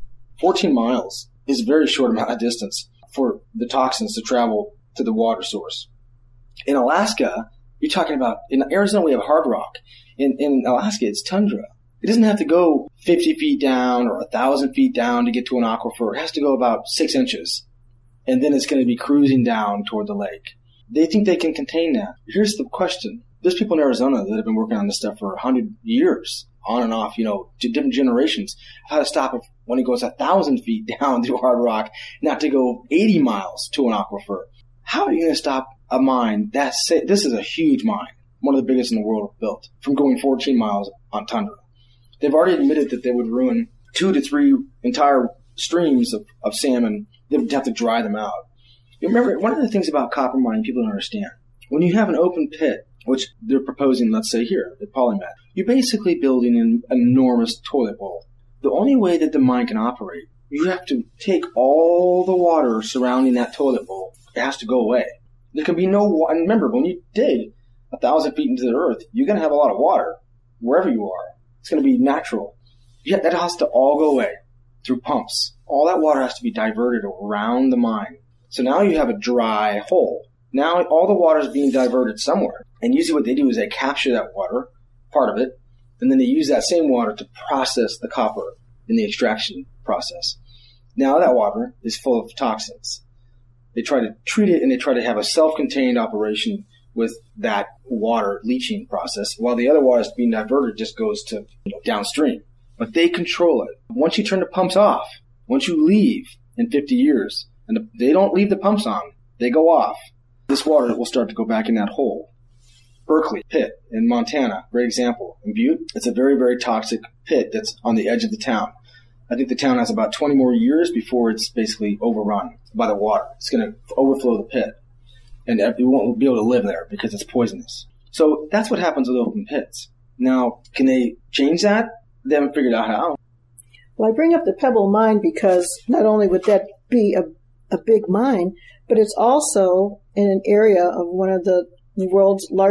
14 miles is a very short amount of distance for the toxins to travel to the water source. In Alaska, you're talking about, in Arizona we have hard rock. In Alaska it's tundra. It doesn't have to go 50 feet down or 1,000 feet down to get to an aquifer. It has to go about 6 inches. And then it's going to be cruising down toward the lake. They think they can contain that. Here's the question. There's people in Arizona that have been working on this stuff for 100 years, on and off, different generations. How to stop it when it goes 1,000 feet down through hard rock, not to go 80 miles to an aquifer. How are you going to stop a mine this is a huge mine, one of the biggest in the world built, from going 14 miles on tundra? They've already admitted that they would ruin 2 to 3 entire streams of salmon. They would have to dry them out. You remember, one of the things about copper mining people don't understand, when you have an open pit, which they're proposing, let's say here at Polymet, you're basically building an enormous toilet bowl. The only way that the mine can operate, you have to take all the water surrounding that toilet bowl. It has to go away. There can be no water. And remember, when you dig 1,000 feet into the earth, you're going to have a lot of water wherever you are. It's going to be natural. Yet that has to all go away through pumps. All that water has to be diverted around the mine. So now you have a dry hole. Now all the water is being diverted somewhere. And usually what they do is they capture that water, part of it, and then they use that same water to process the copper in the extraction process. Now that water is full of toxins. They try to treat it, and they try to have a self-contained operation with that water leaching process, while the other water is being diverted just goes to downstream. But they control it. Once you turn the pumps off, once you leave in 50 years, and they don't leave the pumps on, they go off, this water will start to go back in that hole. Berkeley pit in Montana, great example. In Butte, it's a very, very toxic pit that's on the edge of the town. I think the town has about 20 more years before it's basically overrun by the water. It's going to overflow the pit, and you won't be able to live there because it's poisonous. So that's what happens with open pits. Now, can they change that? They haven't figured out how. Well, I bring up the Pebble Mine because not only would that be a big mine, but it's also in an area of one of the world's largest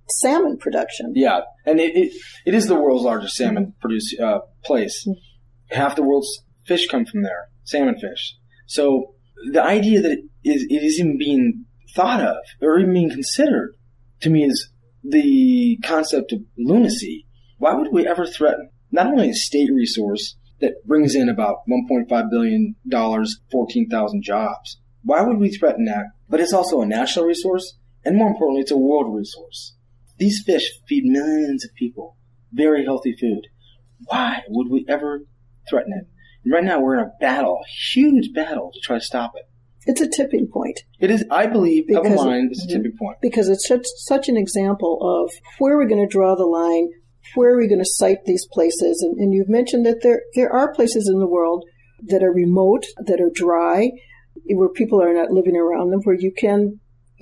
salmon production. Yeah, and it is the world's largest salmon place. Half the world's fish come from there, salmon fish. So the idea that it is even being thought of or even being considered, to me, is the concept of lunacy. Why would we ever threaten not only a state resource that brings in about $1.5 billion, 14,000 jobs? Why would we threaten that? But it's also a national resource, and more importantly, it's a world resource. These fish feed millions of people very healthy food. Why would we ever threaten it? And right now we're in a battle, huge battle, to try to stop it. It's a tipping point. It is, I believe, Pebble Mine is a tipping point. Because it's such an example of where we're going to draw the line, where are we going to site these places. And you've mentioned that there are places in the world that are remote, that are dry, where people are not living around them, where you can,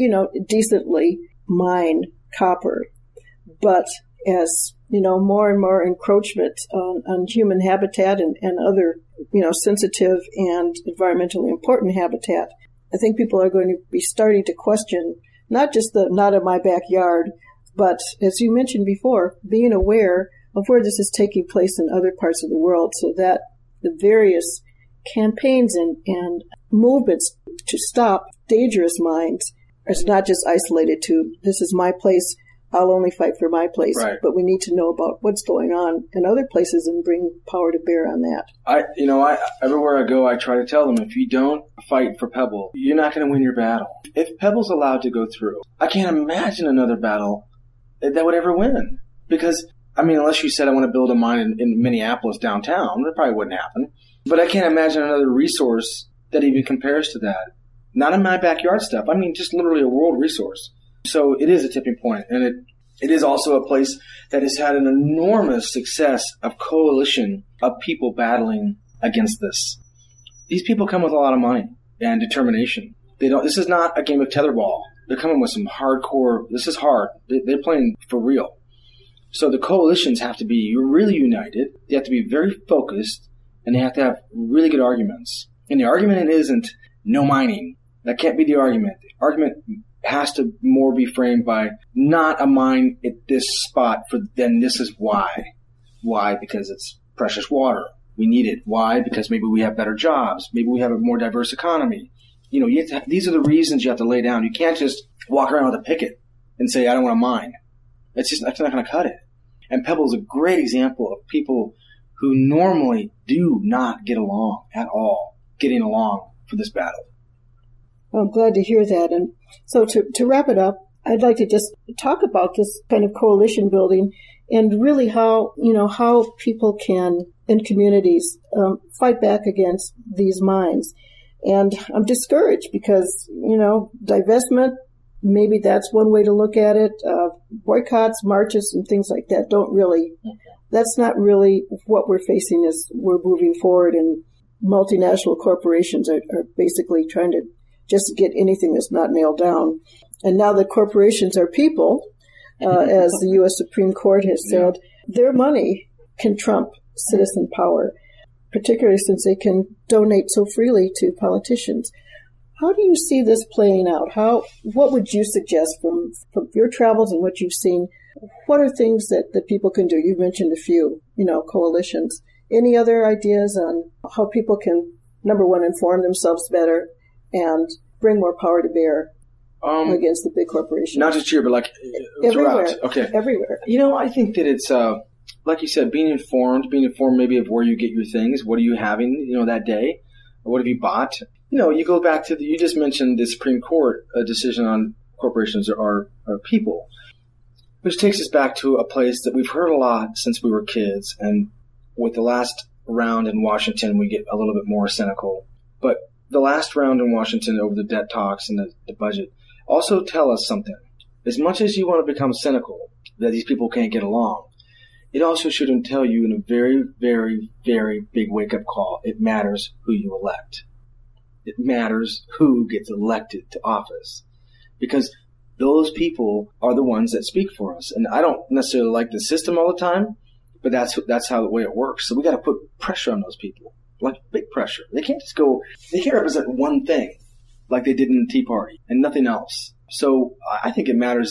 decently mine copper. But as, more and more encroachment on human habitat and other, sensitive and environmentally important habitat, I think people are going to be starting to question not just the not in my backyard, but as you mentioned before, being aware of where this is taking place in other parts of the world, so that the various campaigns and movements to stop dangerous mines is not just isolated to, this is my place, I'll only fight for my place. Right. But we need to know about what's going on in other places and bring power to bear on that. Everywhere I go, I try to tell them, if you don't fight for Pebble, you're not going to win your battle. If Pebble's allowed to go through, I can't imagine another battle that would ever win. Because, unless you said I want to build a mine in Minneapolis downtown, that probably wouldn't happen. But I can't imagine another resource that even compares to that. Not in my backyard stuff. Just literally a world resource. So it is a tipping point, and it is also a place that has had an enormous success of coalition of people battling against this. These people come with a lot of money and determination. This is not a game of tetherball. They're coming with some hardcore. This is hard. They're playing for real. So the coalitions have to be really united. They have to be very focused, and they have to have really good arguments. And the argument isn't no mining. That can't be the argument. The argument has to more be framed by not a mine at this spot, then this is why. Why? Because it's precious water. We need it. Why? Because maybe we have better jobs. Maybe we have a more diverse economy. These are the reasons you have to lay down. You can't just walk around with a picket and say, I don't want to mine. That's not going to cut it. And Pebble is a great example of people who normally do not get along at all, getting along for this battle. Well, I'm glad to hear that. And so to wrap it up, I'd like to just talk about this kind of coalition building and really how people can, in communities, fight back against these mines. And I'm discouraged because, divestment, maybe that's one way to look at it. Boycotts, marches, and things like that that's not really what we're facing as we're moving forward. And multinational corporations are basically trying to just get anything that's not nailed down. And now that corporations are people, as the U.S. Supreme Court has said, their money can trump citizen power, particularly since they can donate so freely to politicians. How do you see this playing out? What would you suggest from your travels and what you've seen? What are things that people can do? You've mentioned a few, coalitions. Any other ideas on how people can, number one, inform themselves better and bring more power to bear against the big corporations? Not just here, but everywhere. Okay. Everywhere. I think that it's, like you said, being informed maybe of where you get your things. What are you having, that day? What have you bought? You go back to you just mentioned the Supreme Court decision on corporations are people, which takes us back to a place that we've heard a lot since we were kids. And with the last round in Washington, we get a little bit more cynical. But the last round in Washington over the debt talks and the budget also tell us something. As much as you want to become cynical that these people can't get along, it also shouldn't tell you in a very, very, very big wake-up call. It matters who you elect. It matters who gets elected to office. Because those people are the ones that speak for us. And I don't necessarily like the system all the time, but that's how the way it works. So we got to put pressure on those people, like big pressure. They can't represent one thing like they did in the Tea Party and nothing else. So I think it matters that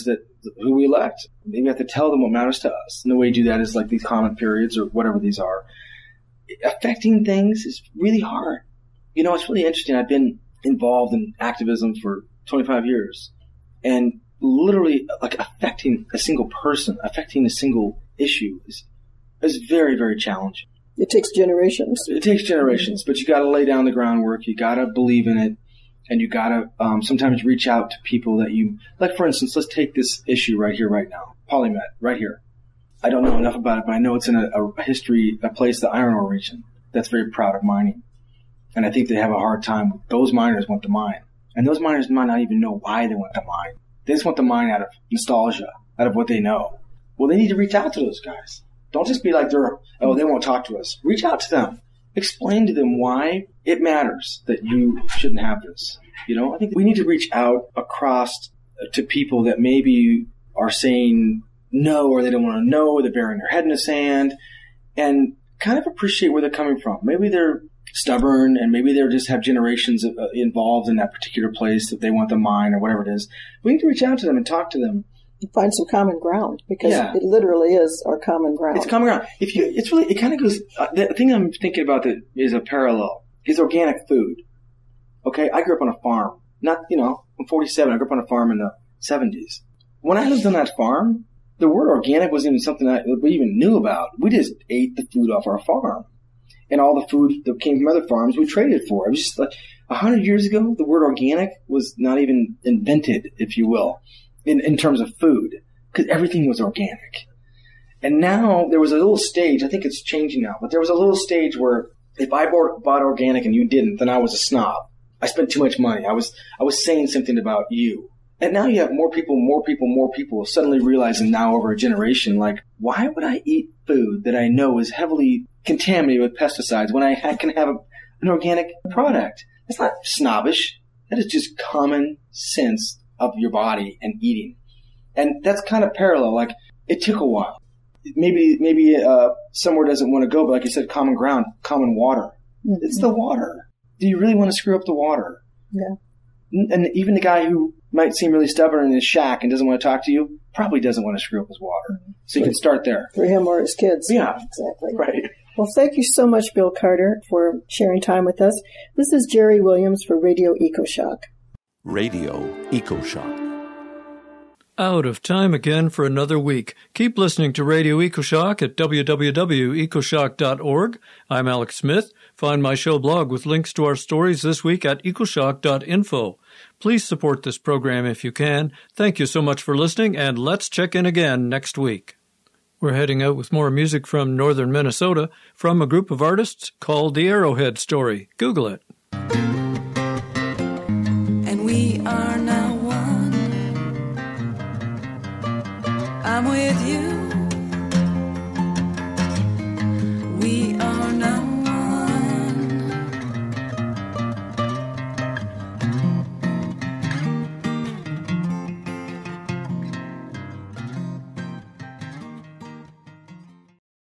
who we elect. Maybe we have to tell them what matters to us. And the way you do that is like these comment periods or whatever these are. Affecting things is really hard. You know, it's really interesting. I've been involved in activism for 25 years. And literally, like, affecting a single person, affecting a single issue is very, very challenging. It takes generations. It takes generations, but you got to lay down the groundwork. You got to believe in it. And you got to sometimes reach out to people that you, like, for instance, let's take this issue right here, right now. PolyMet, right here. I don't know enough about it, but I know it's in a place, the iron ore region, that's very proud of mining. And I think they have a hard time. Those miners want the mine. And those miners might not even know why they want the mine. They just want the mine out of nostalgia, out of what they know. Well, they need to reach out to those guys. Don't just be like, they won't talk to us. Reach out to them. Explain to them why it matters that you shouldn't have this. You know, I think we need to reach out across to people that maybe are saying no, or they don't want to know, or they're burying their head in the sand, and kind of appreciate where they're coming from. Maybe they're stubborn, and maybe they just have generations involved in that particular place that they want the mine or whatever it is. We need to reach out to them and talk to them. Find some common ground, because it literally is our common ground. It's common ground. It kind of goes. The thing I'm thinking about that is a parallel is organic food. Okay, I grew up on a farm. I'm 47. I grew up on a farm in the 70s. When I lived on that farm, the word organic wasn't even something that we even knew about. We just ate the food off our farm, and all the food that came from other farms we traded for. It was just like 100 years ago. The word organic was not even invented, if you will. In terms of food, because everything was organic. And now there was a little stage, I think it's changing now, but there was a little stage where if I bought organic and you didn't, then I was a snob. I spent too much money. I was saying something about you. And now you have more people suddenly realizing now over a generation, like, why would I eat food that I know is heavily contaminated with pesticides when I can have an organic product? That's not snobbish. That is just common sense of your body and eating. And that's kind of parallel. Like, it took a while. Maybe somewhere doesn't want to go, but like you said, common ground, common water. Mm-hmm. It's the water. Do you really want to screw up the water? Yeah. And even the guy who might seem really stubborn in his shack and doesn't want to talk to you probably doesn't want to screw up his water. Mm-hmm. So you can start there. For him or his kids. Yeah. Exactly. Right. Well, thank you so much, Bill Carter, for sharing time with us. This is Jerry Williams for Radio EcoShock. Radio EcoShock. Out of time again for another week. Keep listening to Radio EcoShock at www.ecoshock.org. I'm Alex Smith. Find my show blog with links to our stories this week at ecoshock.info. Please support this program if you can. Thank you so much for listening, and let's check in again next week. We're heading out with more music from northern Minnesota from a group of artists called The Arrowhead Story. Google it.